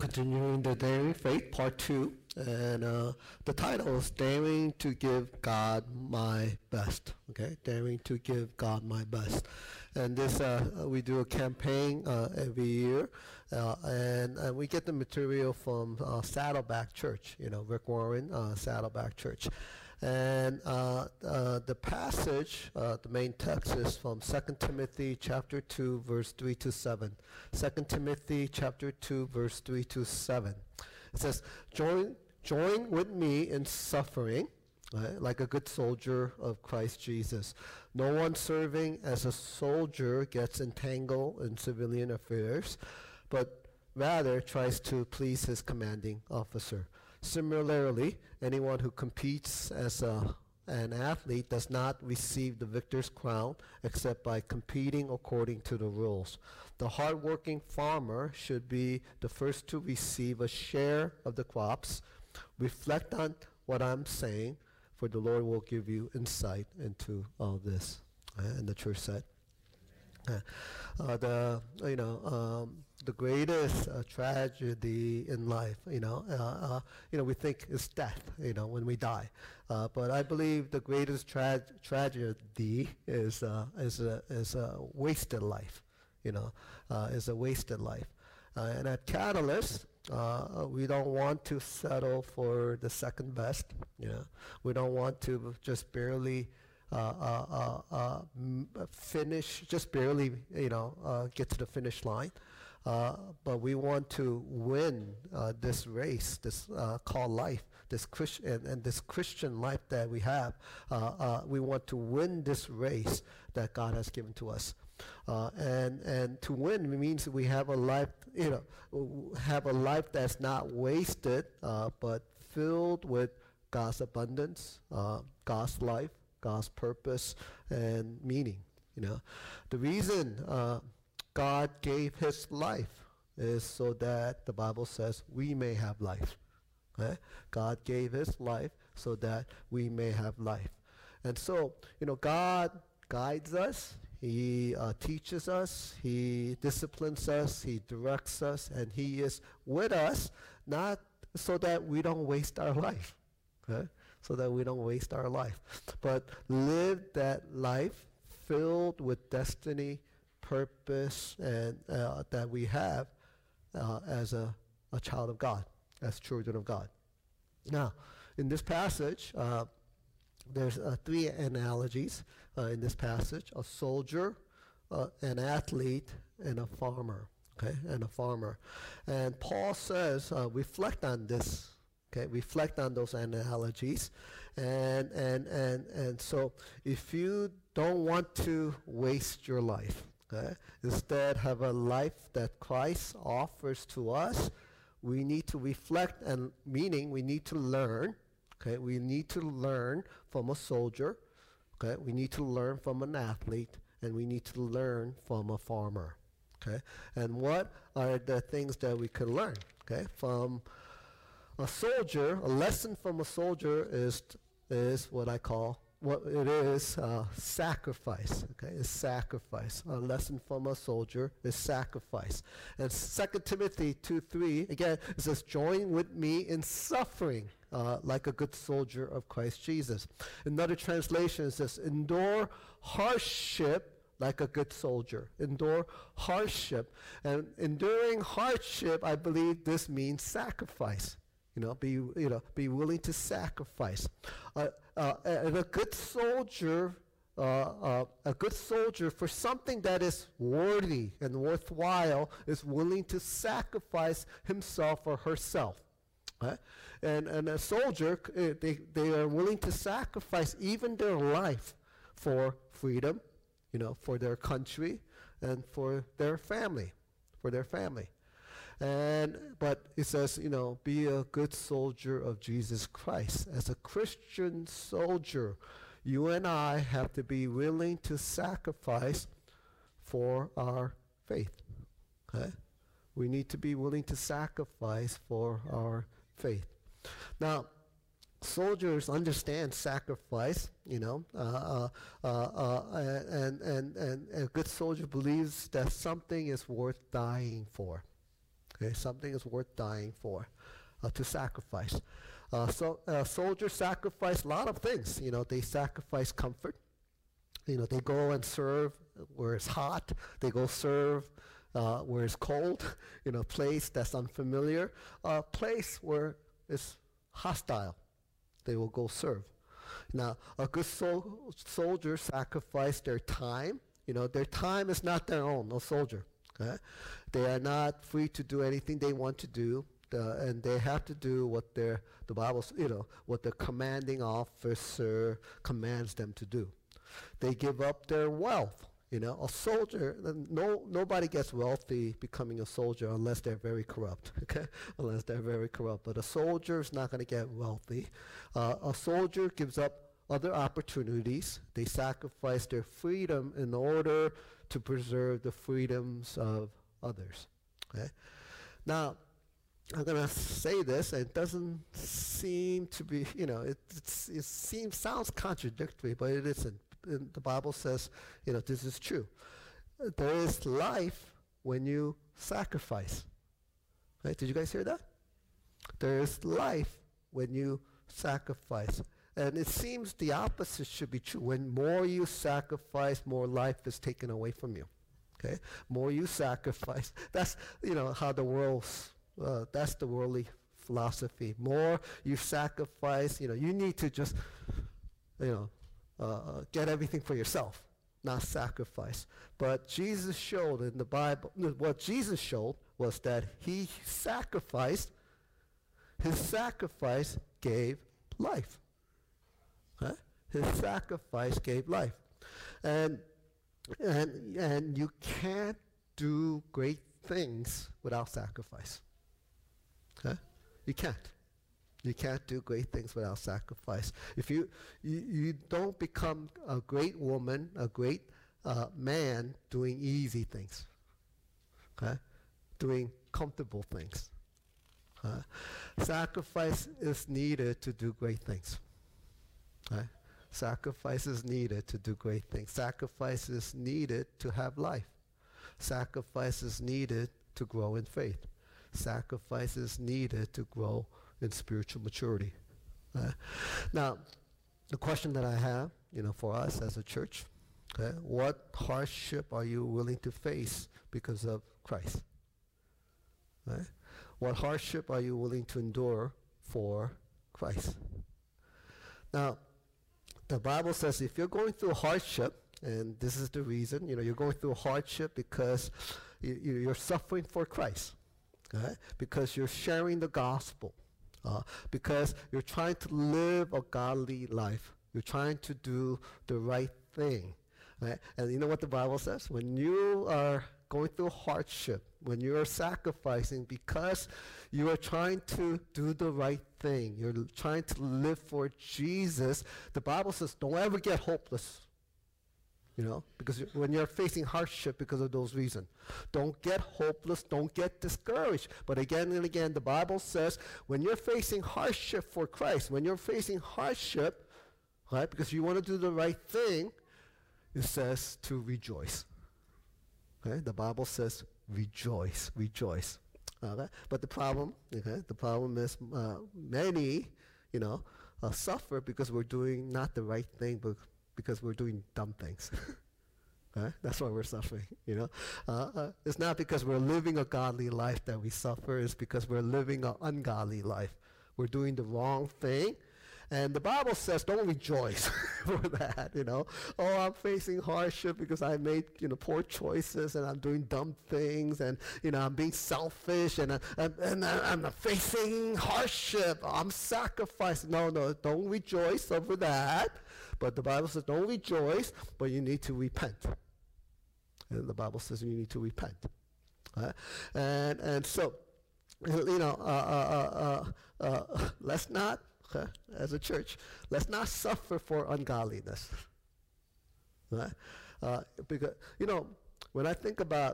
Continuing the Daring Faith, Part 2, and the title is Daring to Give God My Best. Okay, Daring to Give God My Best. And this, we do a campaign every year, and we get the material from Saddleback Church, Rick Warren, Saddleback Church. And the passage, the main text is from 2 Timothy chapter 2, verse 3 to 7. 2 Timothy chapter 2, verse 3 to 7. It says, Join with me in suffering, right, like a good soldier of Christ Jesus. No one serving as a soldier gets entangled in civilian affairs, but rather tries to please his commanding officer. Similarly, anyone who competes as an athlete does not receive the victor's crown except by competing according to the rules. The hardworking farmer should be the first to receive a share of the crops. Reflect on what I'm saying, for the Lord will give you insight into all this. And the church said, the greatest tragedy in life, we think is death, when we die. But I believe the greatest tragedy is a wasted life, is a wasted life. And at Catalyst, we don't want to settle for the second best. We don't want to just barely finish, just barely, get to the finish line. But we want to win this race, this called life, this Christian and this Christian life that we have. We want to win this race that God has given to us. And to win means we have a life, have a life that's not wasted, but filled with God's abundance, God's life, God's purpose and meaning. The reason God gave his life is so that the Bible says we may have life. Okay? God gave his life so that we may have life. And so, God guides us, he teaches us, he disciplines us, he directs us, and he is with us, not so that we don't waste our life. Okay? So that we don't waste our life, but live that life filled with destiny, purpose, and that we have as a child of God, as children of God. Now, in this passage, there's three analogies in this passage: a soldier, an athlete, and a farmer. Okay, and a farmer. And Paul says, reflect on this. Okay, reflect on those analogies, and so if you don't want to waste your life, okay, instead have a life that Christ offers to us, we need to reflect, and meaning we need to learn. Okay, we need to learn from a soldier. Okay, we need to learn from an athlete, and we need to learn from a farmer. Okay, and what are the things that we can learn? Okay, from a soldier, a lesson from a soldier is what I call, what it is, sacrifice. Okay, is sacrifice. A lesson from a soldier is sacrifice. And 2 Timothy 2:3 again, it says, "Join with me in suffering, like a good soldier of Christ Jesus." Another translation says, "Endure hardship like a good soldier." Endure hardship, and enduring hardship, I believe this means sacrifice. Be willing to sacrifice. And a good soldier, for something that is worthy and worthwhile, is willing to sacrifice himself or herself. And a soldier, they are willing to sacrifice even their life for freedom, for their country and for their family, But it says, be a good soldier of Jesus Christ. As a Christian soldier, you and I have to be willing to sacrifice for our faith. Okay? We need to be willing to sacrifice for our faith. Now, soldiers understand sacrifice, and a good soldier believes that something is worth dying for. Okay, something is worth dying for, to sacrifice. Soldiers sacrifice a lot of things. They sacrifice comfort. They go and serve where it's hot. They go serve where it's cold, in a place that's unfamiliar, a place where it's hostile. They will go serve. Now, a good soldier sacrifice their time. Their time is not their own, no soldier. Okay? They are not free to do anything they want to do, and they have to do what the Bible, what the commanding officer commands them to do. They give up their wealth. A soldier, nobody gets wealthy becoming a soldier unless they're very corrupt, okay? Unless they're very corrupt. But a soldier is not going to get wealthy. A soldier gives up other opportunities. They sacrifice their freedom in order to preserve the freedoms of others, okay? Now, I'm going to say this, and it doesn't seem to be, sounds contradictory, but it isn't. The Bible says, this is true. There is life when you sacrifice. Right? Did you guys hear that? There is life when you sacrifice. And it seems the opposite should be true. When more you sacrifice, more life is taken away from you. Okay? More you sacrifice. That's, how the world's, that's the worldly philosophy. More you sacrifice, you need to just, get everything for yourself, not sacrifice. But Jesus showed in the Bible, what Jesus showed was that he sacrificed, his sacrifice gave life. Huh? His sacrifice gave life. And you can't do great things without sacrifice. Huh? You can't. You can't do great things without sacrifice. If you don't become a great woman, a great man doing easy things, okay? Doing comfortable things. Sacrifice is needed to do great things. Okay? Sacrifice is needed to do great things. Sacrifice is needed to have life. Sacrifice is needed to grow in faith. Sacrifice is needed to grow in spiritual maturity. Now, the question that I have, for us as a church, okay, what hardship are you willing to face because of Christ? Right? What hardship are you willing to endure for Christ? Now, the Bible says if you're going through hardship, and this is the reason, you're going through hardship because you're suffering for Christ, okay? Because you're sharing the gospel. Because you're trying to live a godly life. You're trying to do the right thing. Right? And you know what the Bible says? When you are going through hardship, when you are sacrificing because you are trying to do the right thing, you're trying to live for Jesus, the Bible says don't ever get hopeless. Because when you're facing hardship because of those reasons, don't get hopeless, don't get discouraged. But again and again, the Bible says when you're facing hardship for Christ, when you're facing hardship, right, because you want to do the right thing, it says to rejoice. Okay? The Bible says rejoice, rejoice. Okay? But the problem is many, suffer because we're doing not the right thing, but because we're doing dumb things. That's why we're suffering, It's not because we're living a godly life that we suffer. It's because we're living an ungodly life. We're doing the wrong thing. And the Bible says don't rejoice for that, Oh, I'm facing hardship because I made, poor choices and I'm doing dumb things and, I'm being selfish and I'm facing hardship. I'm sacrificing. No, don't rejoice over that. But the Bible says don't rejoice, but you need to repent. And the Bible says you need to repent. And so, let's not, as a church, let's not suffer for ungodliness. Right? Because, when I think about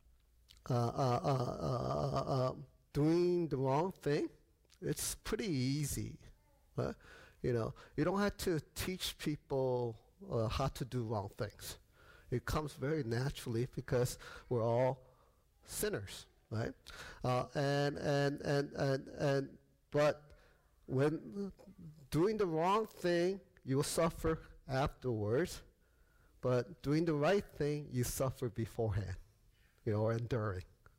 doing the wrong thing, it's pretty easy. Right? You don't have to teach people how to do wrong things. It comes very naturally because we're all sinners. right? But when doing the wrong thing, you will suffer afterwards. But doing the right thing, you suffer beforehand, or enduring,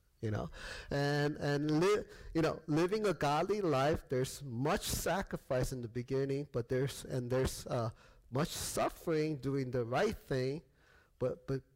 living a godly life. There's much sacrifice in the beginning, but there's much suffering doing the right thing, but the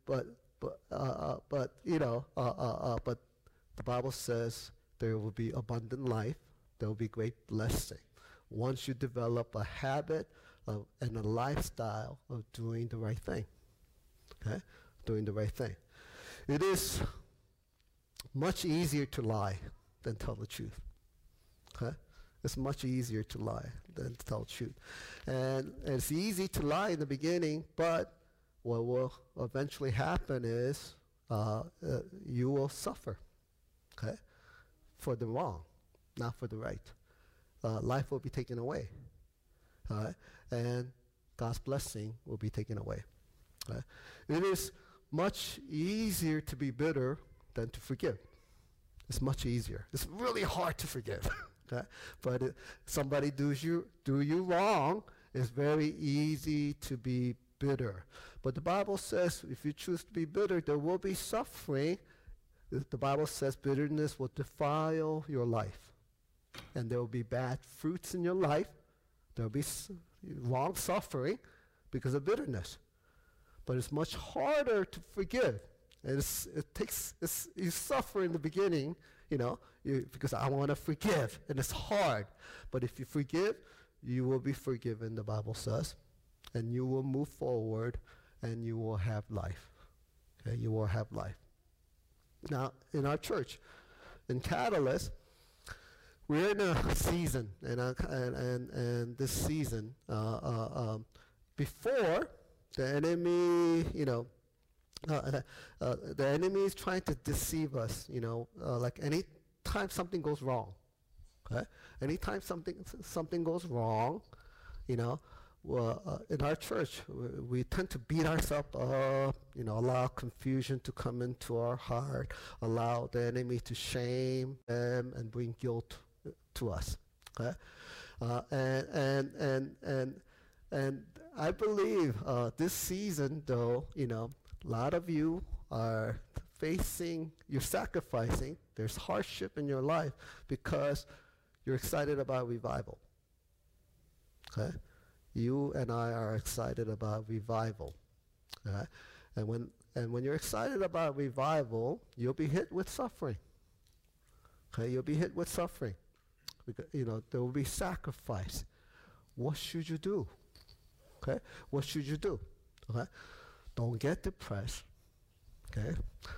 Bible says there will be abundant life. There will be great blessing once you develop a habit and a lifestyle of doing the right thing. Okay, doing the right thing. It is much easier to lie than tell the truth. Okay, it's much easier to lie than to tell the truth, and it's easy to lie in the beginning, but what will eventually happen is you will suffer. Okay, for the wrong, not for the right. Life will be taken away, and God's blessing will be taken away. It is much easier to be bitter than to forgive. It's much easier. It's really hard to forgive. Okay? But somebody do you wrong, it's very easy to be bitter. But the Bible says if you choose to be bitter, there will be suffering. The Bible says bitterness will defile your life. And there will be bad fruits in your life. There will be wrong suffering because of bitterness. But it's much harder to forgive. And you suffer in the beginning, because I want to forgive, and it's hard. But if you forgive, you will be forgiven, the Bible says, and you will move forward, and you will have life. Okay, you will have life. Now, in our church, in Catalyst, we're in a season, and this season, before the enemy, the enemy is trying to deceive us, like any time something goes wrong, okay? Anytime something goes wrong, in our church, we tend to beat ourselves up, allow confusion to come into our heart, allow the enemy to shame them and bring guilt to us, okay? And I believe this season, though, a lot of you are you're sacrificing. There's hardship in your life because you're excited about revival. Okay? You and I are excited about revival. Okay? And when you're excited about revival, you'll be hit with suffering. Okay? You'll be hit with suffering. Because, there will be sacrifice. What should you do? Okay? What should you do? Okay? Don't get depressed. Okay?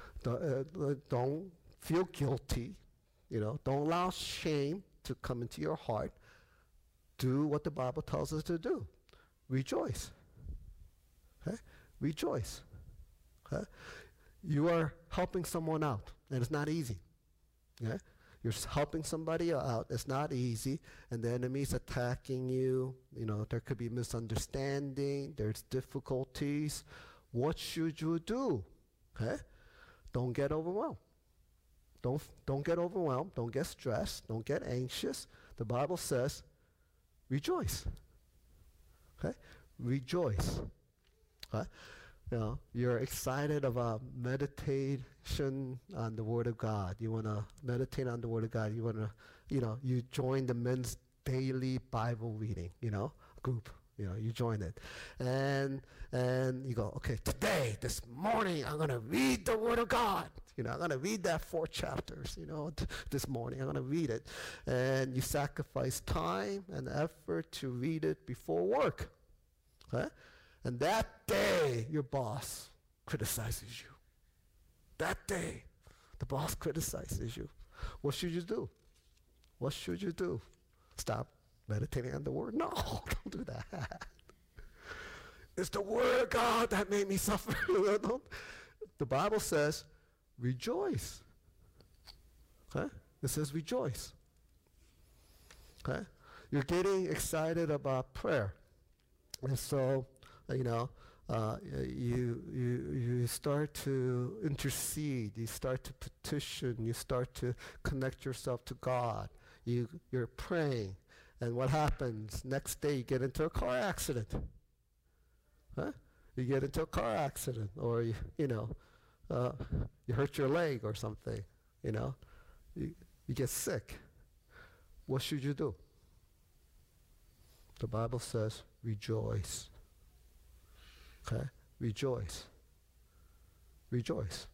Don't feel guilty. Don't allow shame to come into your heart. Do what the Bible tells us to do. Rejoice. Okay? Rejoice. Okay? You are helping someone out, and it's not easy. Okay? You're helping somebody out. It's not easy, and the enemy's attacking you. There could be misunderstanding. There's difficulties. What should you do? Okay? Don't get overwhelmed. Don't get overwhelmed. Don't get stressed. Don't get anxious. The Bible says, rejoice. Okay? Rejoice. Okay? You're excited about meditation on the Word of God. You want to meditate on the Word of God. You want to, you join the men's daily Bible reading, group. You join it. And you go, okay, this morning, I'm going to read the Word of God. I'm going to read that 4 chapters, this morning. I'm going to read it. And you sacrifice time and effort to read it before work. Okay? And that day, your boss criticizes you. That day, the boss criticizes you. What should you do? What should you do? Stop meditating on the Word? No, don't do that. It's the Word of God that made me suffer. The Bible says, rejoice. Okay? It says rejoice. Okay? You're getting excited about prayer. And so, you start to intercede, you start to petition, you start to connect yourself to God. You're praying, and what happens? Next day you get into a car accident. Huh? You get into a car accident, or you hurt your leg or something. You get sick. What should you do? The Bible says, rejoice. Okay? Rejoice. Rejoice.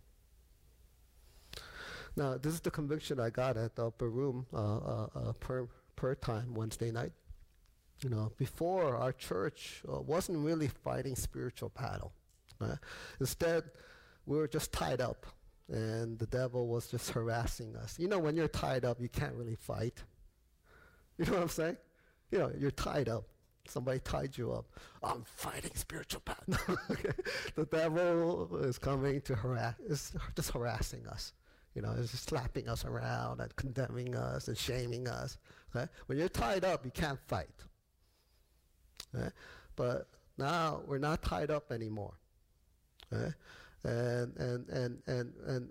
Now, this is the conviction I got at the upper room per time Wednesday night. Before, our church wasn't really fighting spiritual battle. Instead, we were just tied up, and the devil was just harassing us. When you're tied up, you can't really fight. You know what I'm saying? You're tied up. Somebody tied you up. I'm fighting spiritual battle. Okay? The devil is coming to is just harassing us. Is just slapping us around and condemning us and shaming us. Okay? When you're tied up, you can't fight. Okay? But now we're not tied up anymore. Okay? And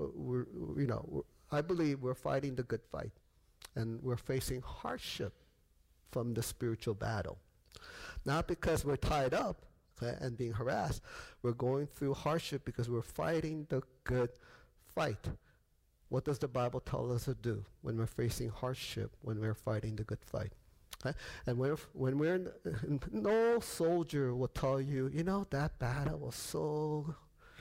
I believe we're fighting the good fight, and we're facing hardship from the spiritual battle. Not because we're tied up, okay, and being harassed. We're going through hardship because we're fighting the good fight. What does the Bible tell us to do when we're facing hardship, when we're fighting the good fight? Okay? And when we're no soldier will tell you, that battle was so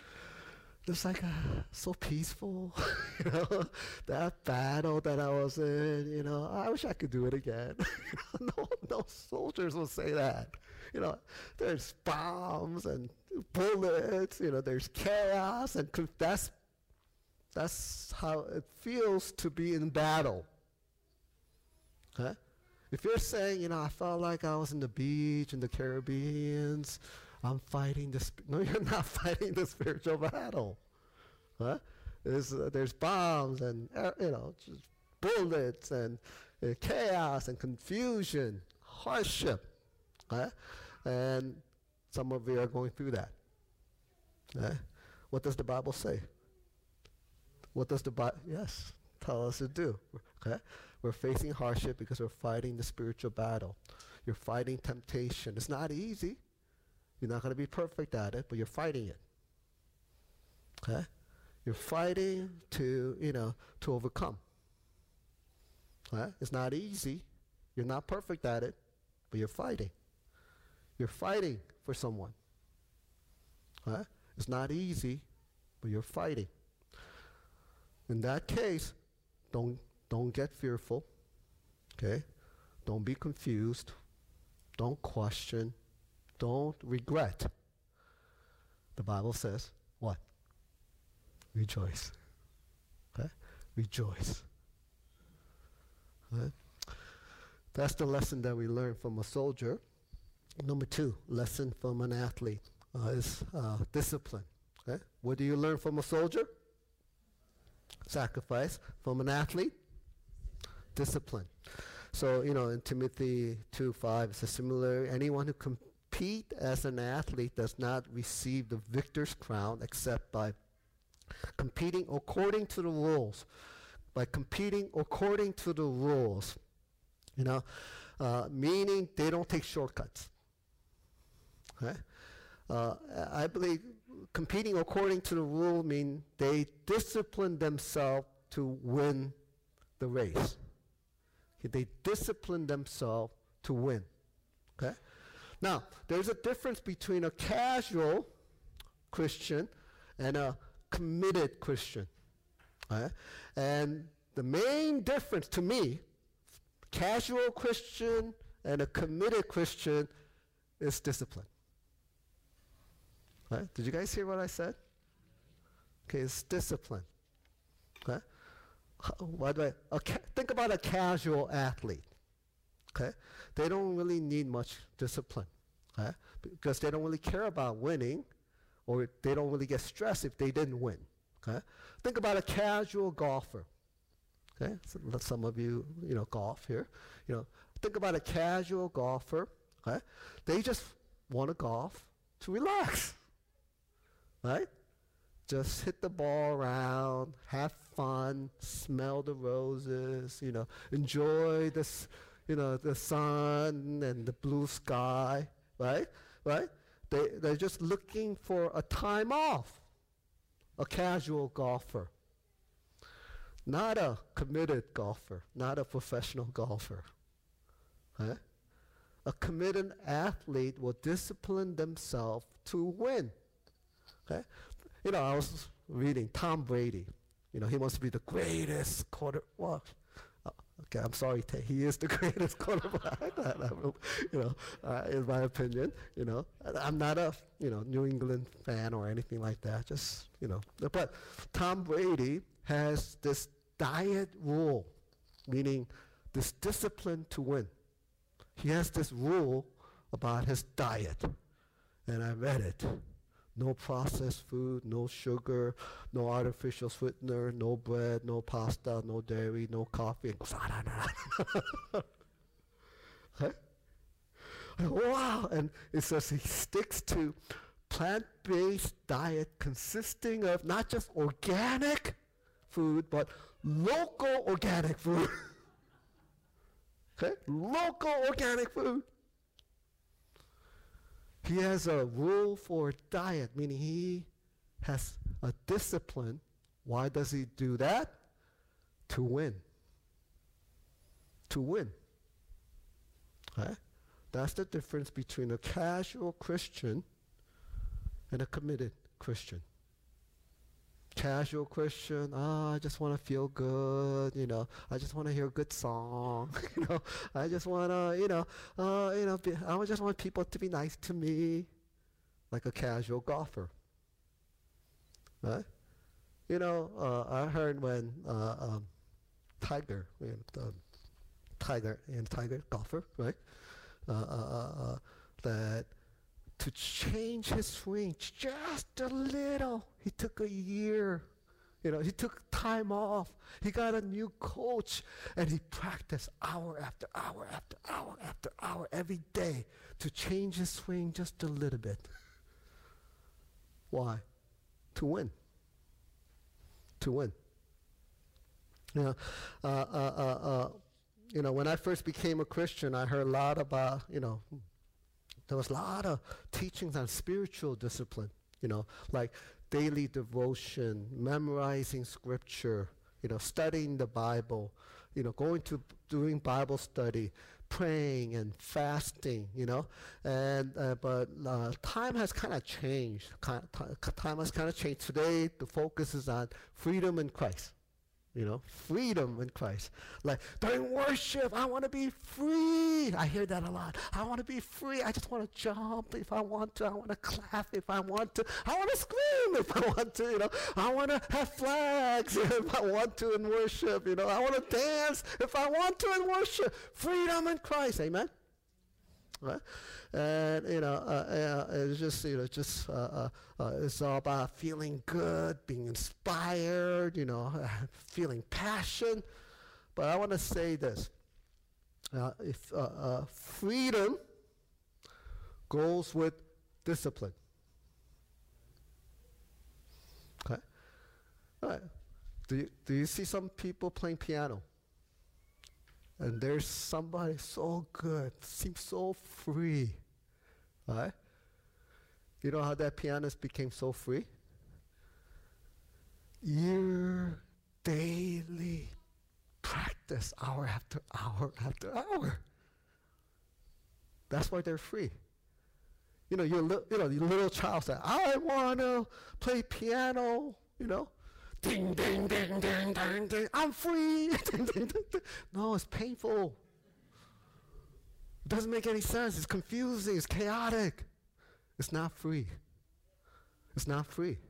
peaceful. That battle that I was in, I wish I could do it again. No soldiers will say that. There's bombs and bullets, there's chaos, and that's how it feels to be in battle. Okay? If you're saying, I felt like I was in the beach in the Caribbean, I'm fighting no, you're not fighting the spiritual battle. Huh? There's bombs and just bullets and chaos and confusion, hardship. Huh? And some of you are going through that. What does the Bible say? What does the Bible tell us to do? Okay? We're facing hardship because we're fighting the spiritual battle. You're fighting temptation. It's not easy. You're not going to be perfect at it, but you're fighting it. Okay? You're fighting to overcome. Okay? It's not easy. You're not perfect at it, but you're fighting. You're fighting for someone. Okay? It's not easy, but you're fighting. In that case, don't get fearful. Okay? Don't be confused. Don't question. Don't regret. The Bible says, what? Rejoice. Okay? Rejoice. Okay? That's the lesson that we learn from a soldier. Number 2, lesson from an athlete is discipline. Okay? What do you learn from a soldier? Sacrifice. From an athlete? Discipline. So, in Timothy 2:5, it's a similar, anyone who compete as an athlete does not receive the victor's crown except by competing according to the rules. By competing according to the rules. Meaning they don't take shortcuts. Okay? I believe competing according to the rule means they discipline themselves to win the race. Okay? They discipline themselves to win. Okay? Now, there's a difference between a casual Christian and a committed Christian. Okay? And the main difference to me, casual Christian and a committed Christian, is discipline. Right? Did you guys hear what I said? Okay, it's discipline. Okay? Think about a casual athlete. Okay? They don't really need much discipline. Okay? Because they don't really care about winning, or they don't really get stressed if they didn't win. Okay? Think about a casual golfer. Okay? Some of you, golf here. Think about a casual golfer. Okay? They just want to golf. to relax, right? Just hit the ball around, have fun, smell the roses, enjoy this, the sun and the blue sky, right? Right? They're just looking for a time off, a casual golfer, not a committed golfer, not a professional golfer. Right? A committed athlete will discipline themselves to win. Okay? I was reading Tom Brady. He wants to be the greatest okay, I'm sorry, he is the greatest quarterback. In my opinion. I'm not a New England fan or anything like that. Just but Tom Brady has this diet rule, meaning this discipline to win. He has this rule about his diet, and I read it. No processed food, no sugar, no artificial sweetener, no bread, no pasta, no dairy, no coffee. It goes on and on. Okay? Wow! And it says he sticks to plant-based diet consisting of not just organic food, but local organic food. Okay? Local organic food. He has a rule for diet, meaning he has a discipline. Why does he do that? To win. To win. Okay? That's the difference between a casual Christian and a committed Christian. Casual Christian, I just want to feel good, I just want to hear a good song, I just want to, I just want people to be nice to me, like a casual golfer, right? I heard when Tiger golfer, right? That to change his swing just a little, he took a year. He took time off. He got a new coach, and he practiced hour after hour after hour after hour every day to change his swing just a little bit. Why? To win. To win. When I first became a Christian, I heard a lot about, there was a lot of teachings on spiritual discipline, like daily devotion, memorizing scripture, studying the Bible, doing Bible study, praying and fasting, but time has kind of changed. Time has kind of changed. Today, the focus is on freedom in Christ. Freedom in Christ. Like during worship, I want to be free. I hear that a lot. I want to be free. I just want to jump if I want to. I want to clap if I want to. I want to scream if I want to. I want to have flags if I want to in worship. I want to dance if I want to in worship. Freedom in Christ. Amen. Right? And it's just it's all about feeling good, being inspired, feeling passion. But I want to say this: if freedom goes with discipline. Okay. All right. Do you see some people playing piano? And there's somebody so good, seems so free, right? You know how that pianist became so free? Year, daily practice, hour after hour after hour. That's why they're free. Your little child said, "I want to play piano," Ding, ding, ding, ding, ding, ding. I'm free. Ding, ding, ding, ding. No, it's painful. It doesn't make any sense. It's confusing. It's chaotic. It's not free. It's not free.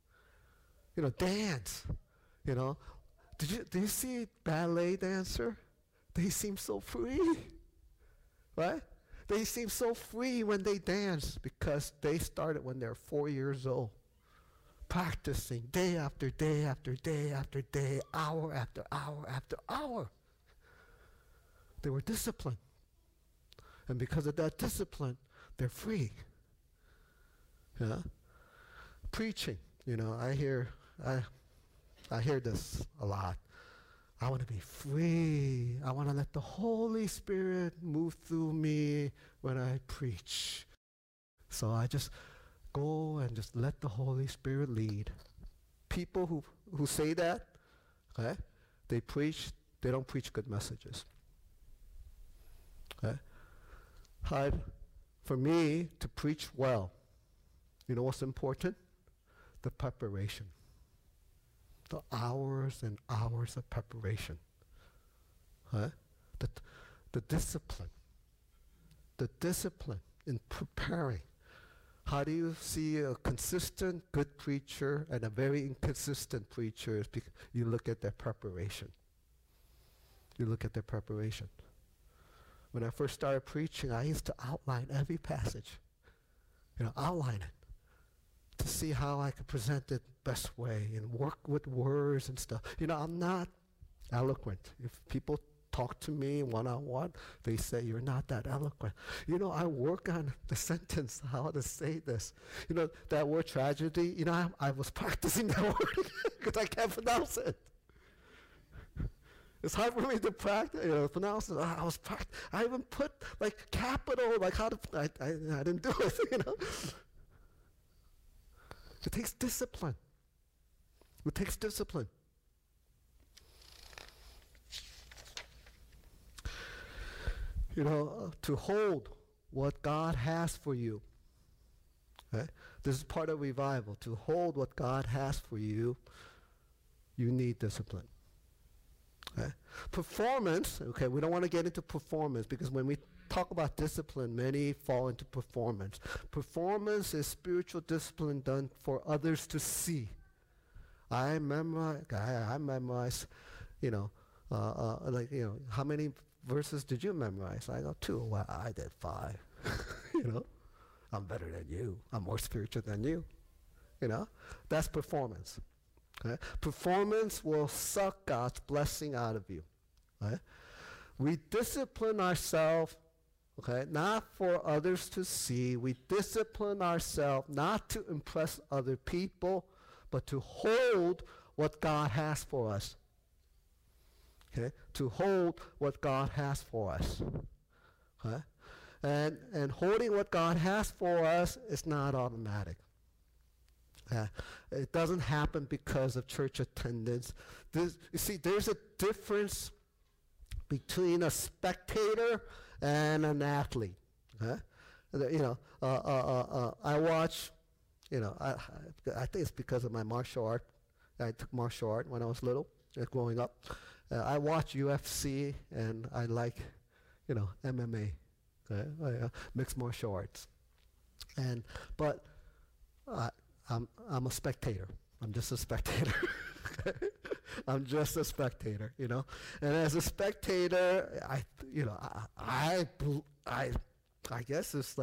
Dance. Did you see ballet dancer? They seem so free, right? They seem so free when they dance because they started when they're 4 years old. Practicing day after day after day after day, hour after hour after hour. They were disciplined. And because of that discipline, they're free. Yeah? Preaching, I hear this a lot. I want to be free. I want to let the Holy Spirit move through me when I preach. So I just go and just let the Holy Spirit lead. People who say that, okay, they don't preach good messages. Okay? For me to preach well, you know what's important? The preparation. The hours and hours of preparation. Huh? The discipline. The discipline in preparing. How do you see a consistent good preacher and a very inconsistent preacher? You look at their preparation. You look at their preparation. When I first started preaching, I used to outline every passage. Outline it to see how I could present it best way and work with words and stuff. I'm not eloquent. If people talk to me one-on-one, they say, you're not that eloquent. I work on the sentence, how to say this. That word tragedy, I was practicing that word because I can't pronounce it. It's hard for me to practice, pronounce it. I even put capital, how to, I didn't do it, It takes discipline. It takes discipline. To hold what God has for you. Okay? This is part of revival. To hold what God has for you, you need discipline. Okay? Performance, okay, we don't want to get into performance because when we talk about discipline, many fall into performance. Performance is spiritual discipline done for others to see. I memorize, how many verses did you memorize? I go 2. Well, I did 5. I'm better than you. I'm more spiritual than you. That's performance. Okay? Performance will suck God's blessing out of you. Okay? We discipline ourselves, okay, not for others to see. We discipline ourselves not to impress other people, but to hold what God has for us. Okay? To hold what God has for us. Okay? And holding what God has for us is not automatic. It doesn't happen because of church attendance. You see, there's a difference between a spectator and an athlete. I watch, I think it's because of my martial art. I took martial art when I was little, growing up. I watch UFC and I like, MMA, mixed martial arts. But I'm a spectator. I'm just a spectator. I'm just a spectator, And as a spectator, I guess it's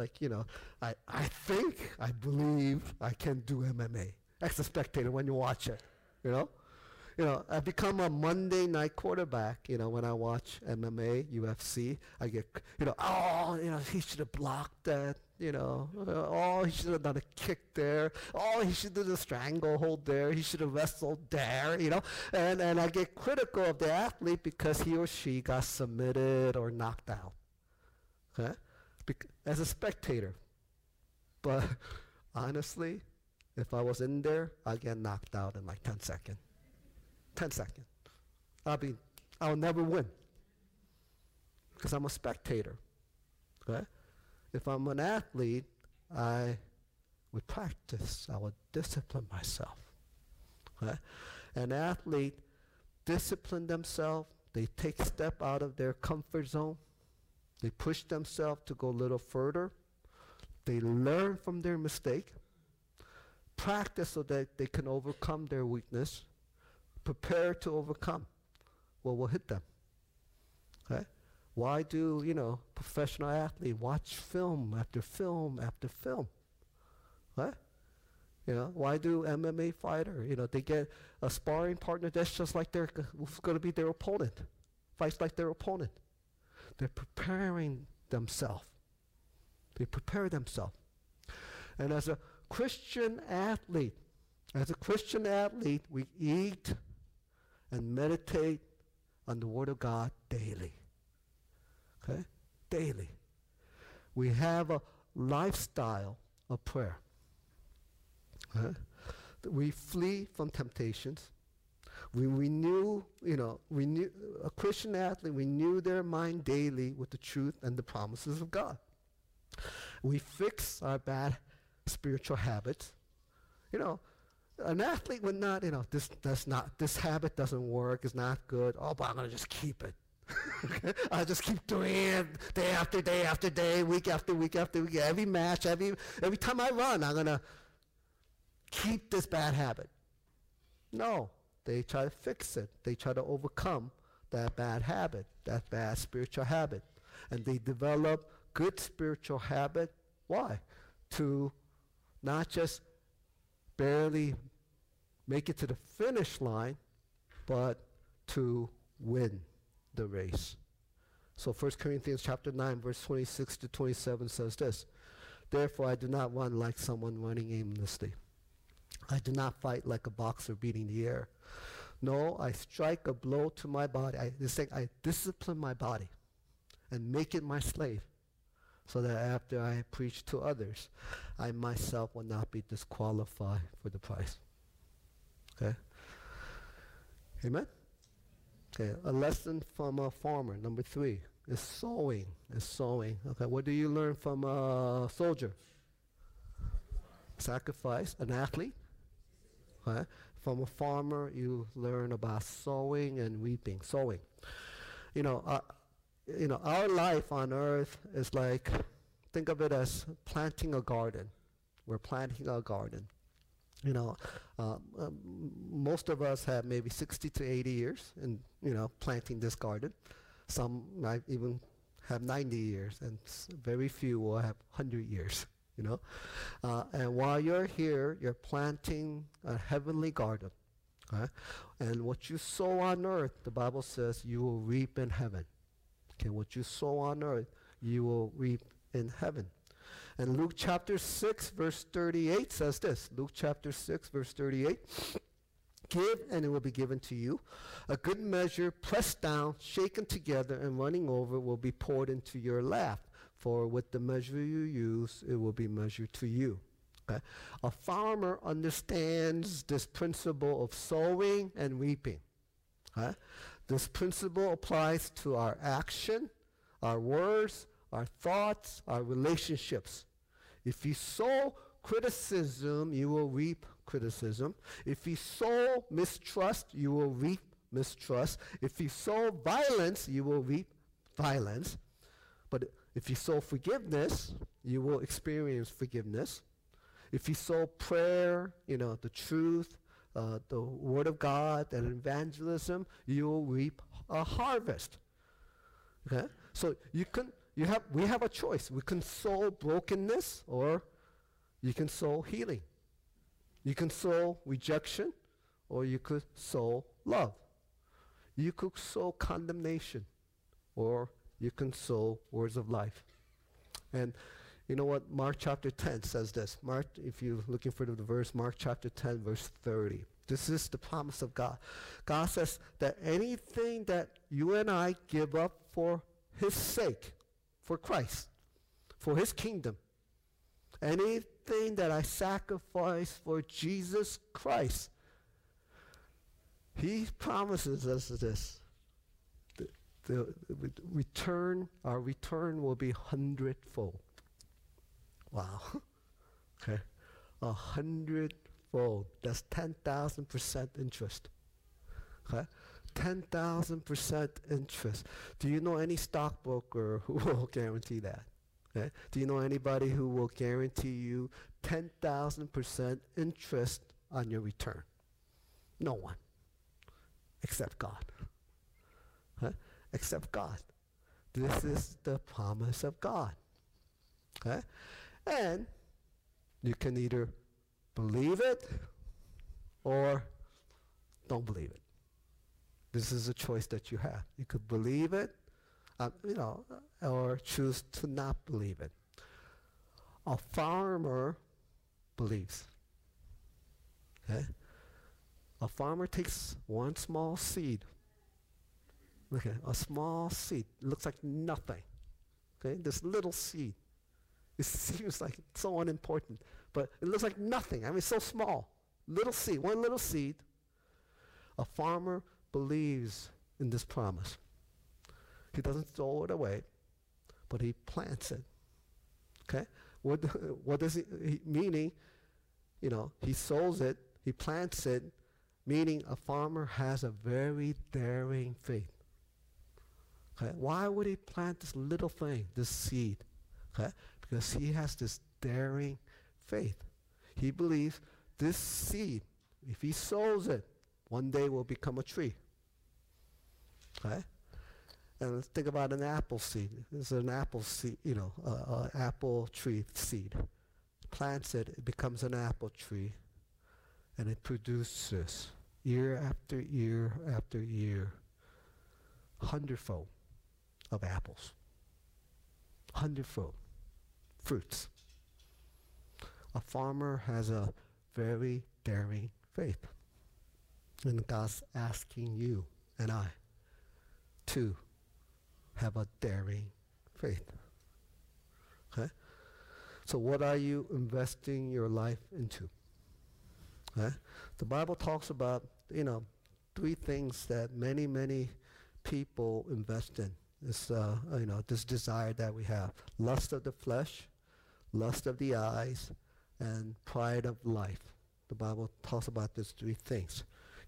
I believe I can do MMA. As a spectator when you watch it, I've become a Monday night quarterback, when I watch MMA, UFC. I get, he should have blocked that, oh, he should have done a kick there. Oh, he should have done a stranglehold there. He should have wrestled there, And I get critical of the athlete because he or she got submitted or knocked out, okay? As a spectator. But honestly, if I was in there, I'd get knocked out in 10 seconds. 10 seconds. I'll never win because I'm a spectator. Okay? If I'm an athlete, I would practice. I would discipline myself. Okay? An athlete discipline themselves. They take a step out of their comfort zone. They push themselves to go a little further. They learn from their mistake. Practice so that they can overcome their weakness. Prepare to overcome what will hit them. Okay? Why do, professional athletes watch film after film after film? Right? Why do MMA fighter, they get a sparring partner that's just like who's going to be their opponent, fights like their opponent. They're preparing themselves. They prepare themselves. And as a Christian athlete, we eat and meditate on the Word of God daily. Okay? Daily. We have a lifestyle of prayer. Okay? We flee from temptations. We renew, a Christian athlete, renew their mind daily with the truth and the promises of God. We fix our bad spiritual habits. An athlete would not, this habit doesn't work, it's not good. Oh, but I'm going to just keep it. I'll just keep doing it day after day after day, week after week after week. Every match, every time I run, I'm going to keep this bad habit. No, they try to fix it. They try to overcome that bad habit, that bad spiritual habit. And they develop good spiritual habit. Why? To not just barely make it to the finish line, but to win the race. So 1 Corinthians chapter 9, verse 26 to 27 says this: Therefore I do not run like someone running aimlessly. I do not fight like a boxer beating the air. No, I strike a blow to my body. I discipline my body and make it my slave, so that after I preach to others, I myself will not be disqualified for the prize. Okay? Amen? Okay, a lesson from a farmer, number 3, is sowing. Okay, what do you learn from a soldier? Sacrifice. An athlete? Okay. From a farmer, you learn about sowing and reaping. Sowing. Our life on earth is like, think of it as planting a garden. We're planting a garden. Most of us have maybe 60 to 80 years in, planting this garden. Some might even have 90 years, and very few will have 100 years, And while you're here, you're planting a heavenly garden. Okay? And what you sow on earth, the Bible says, you will reap in heaven. Okay, what you sow on earth, you will reap in heaven. And Luke chapter 6, verse 38 says this. Luke chapter 6, verse 38. Give, and it will be given to you. A good measure, pressed down, shaken together, and running over will be poured into your lap. For with the measure you use, it will be measured to you. Okay? A farmer understands this principle of sowing and reaping. Okay? This principle applies to our action, our words, our thoughts, our relationships. If you sow criticism, you will reap criticism. If you sow mistrust, you will reap mistrust. If you sow violence, you will reap violence. But if you sow forgiveness, you will experience forgiveness. If you sow prayer, the truth, the Word of God, and evangelism, you will reap a harvest. Okay? So we have a choice. We can sow brokenness, or you can sow healing. You can sow rejection, or you could sow love. You could sow condemnation, or you can sow words of life. And you know what? Mark chapter 10 says this. Mark, if you're looking for the verse, Mark chapter 10, verse 30. This is the promise of God. God says that anything that you and I give up for His sake, for Christ, for His kingdom, anything that I sacrifice for Jesus Christ, He promises us this. Our return will be 100-fold. Wow. Okay. 100-fold. That's 10,000% interest. Okay. 10,000% interest. Do you know any stockbroker who will guarantee that? Okay. Do you know anybody who will guarantee you 10,000% interest on your return? No one. Except God. Okay. Except God. This is the promise of God. Okay? And you can either believe it or don't believe it. This is a choice that you have. You could believe it, or choose to not believe it. A farmer believes. Okay? A farmer takes one small seed. Okay, a small seed. It looks like nothing. Okay, this little seed. It seems like so unimportant, but it looks like nothing. I mean, it's so small. Little seed, one little seed. A farmer believes in this promise. He doesn't throw it away, but he plants it. Okay? What does meaning, he sows it, he plants it, meaning a farmer has a very daring faith. Okay? Why would he plant this little thing, this seed? Okay? Because he has this daring faith. He believes this seed, if he sows it, one day will become a tree. Okay? And let's think about an apple seed. This is an apple seed, apple tree seed. Plants it, it becomes an apple tree, and it produces year after year after year, hundredfold of apples, hundredfold fruits. A farmer has a very daring faith. And God's asking you and I to have a daring faith. Okay? So what are you investing your life into? Okay? The Bible talks about, three things that many, many people invest in. This, this desire that we have. Lust of the flesh, lust of the eyes, and pride of life. The Bible talks about these three things.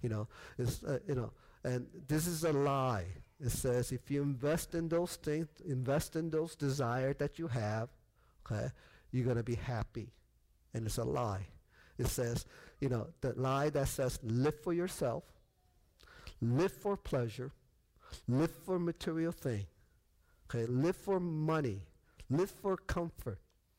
And this is a lie. It says if you invest in those things, invest in those desires that you have, okay, you're going to be happy. And it's a lie. It says, the lie that says live for yourself, live for pleasure, live for material thing, okay, live for money, live for comfort.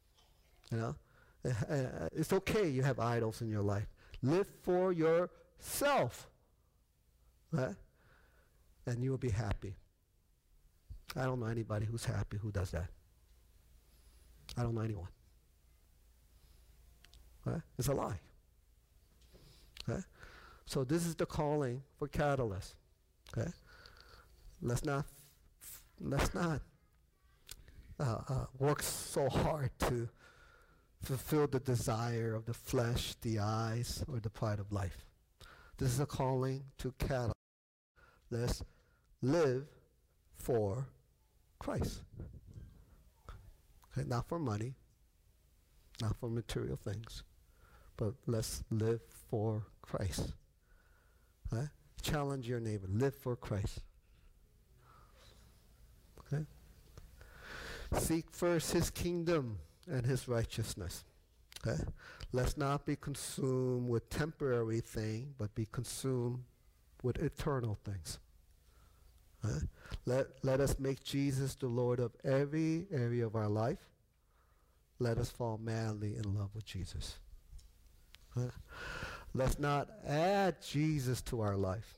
It's okay you have idols in your life. Live for yourself. Right? And you will be happy. I don't know anybody who's happy who does that. I don't know anyone. Right? It's a lie. Okay? So this is the calling for Catalyst. Okay? Let's not work so hard to fulfill the desire of the flesh, the eyes, or the pride of life. This is a calling to Catalyst. Let's live for Christ. Okay, not for money, not for material things, but let's live for Christ. Okay? Challenge your neighbor. Live for Christ. Okay? Seek first his kingdom and his righteousness. Okay? Let's not be consumed with temporary things, but be consumed with eternal things. Let us make Jesus the Lord of every area of our life. Let us fall madly in love with Jesus. Let's not add Jesus to our life.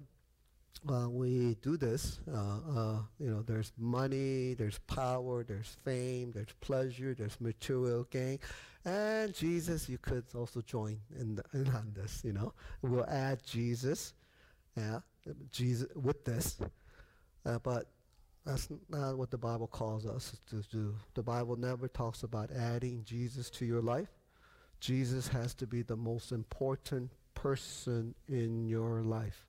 We do this. There's money, there's power, there's fame, there's pleasure, there's material gain. And Jesus, you could also join in on this, We'll add Jesus, Jesus with this. But that's not what the Bible calls us to do. The Bible never talks about adding Jesus to your life. Jesus has to be the most important person in your life.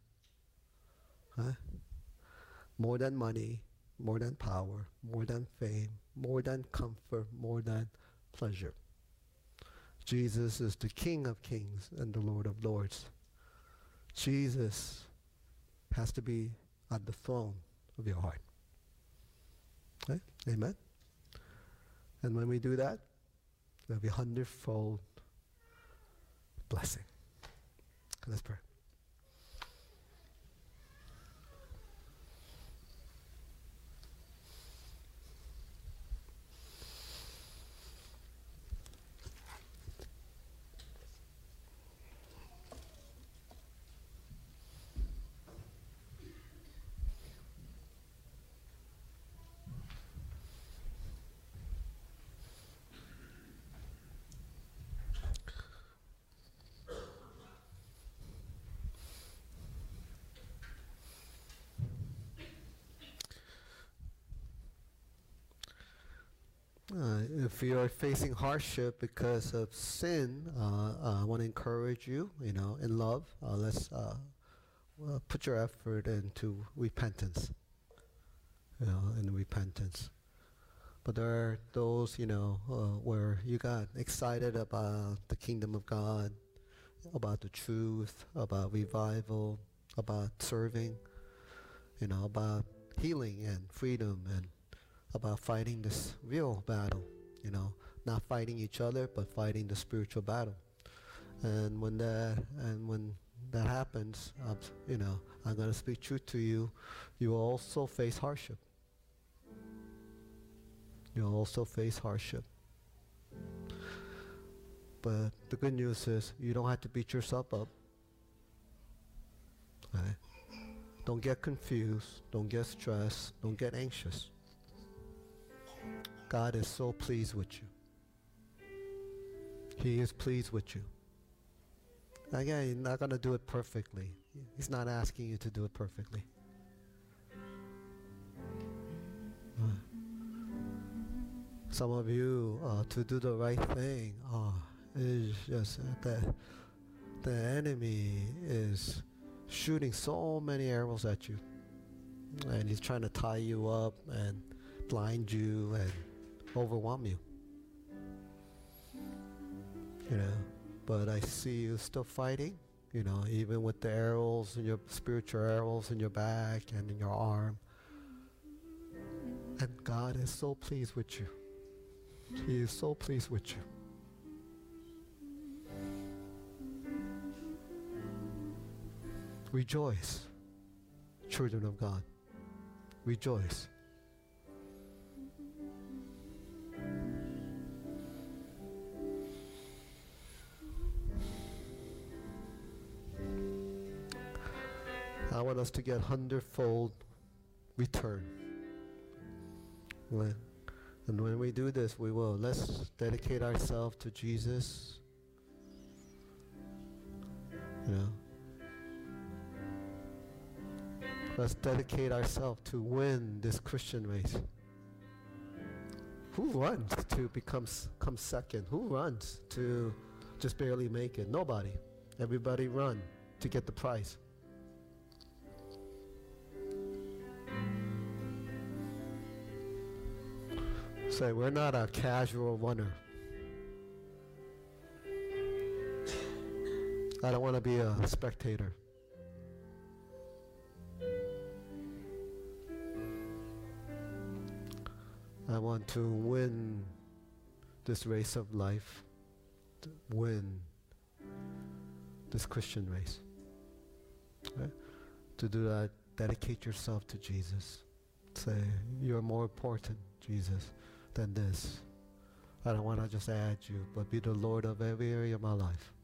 More than money, more than power, more than fame, more than comfort, more than pleasure. Jesus is the King of kings and the Lord of lords. Jesus has to be at the throne of your heart. Okay? Amen? And when we do that, there'll be hundredfold blessing. Let's pray. If you are facing hardship because of sin, I want to encourage you, in love, let's put your effort into repentance, in repentance. But there are those, where you got excited about the kingdom of God, about the truth, about revival, about serving, about healing and freedom, and about fighting this real battle, not fighting each other, but fighting the spiritual battle. And when that happens, I'm going to speak truth to you. You will also face hardship. You'll also face hardship. But the good news is you don't have to beat yourself up. Right? Don't get confused. Don't get stressed. Don't get anxious. God is so pleased with you. He is pleased with you. Again, He's not going to do it perfectly. He's not asking you to do it perfectly. Some of you, to do the right thing, it's just that the enemy is shooting so many arrows at you. And he's trying to tie you up and blind you and overwhelm you. But I see you still fighting, even with the arrows and your spiritual arrows in your back and in your arm. And God is so pleased with you. He is so pleased with you. Rejoice, children of God. Rejoice. I want us to get 100-fold return. And when we do this, we will. Let's dedicate ourselves to Jesus. Let's dedicate ourselves to win this Christian race. Who runs to come second? Who runs to just barely make it? Nobody. Everybody run to get the prize. Say, we're not a casual runner. I don't want to be a spectator. I want to win this race of life, to win this Christian race. Okay? To do that, dedicate yourself to Jesus. Say, you're more important, Jesus, than this. I don't want to just add you, but be the Lord of every area of my life.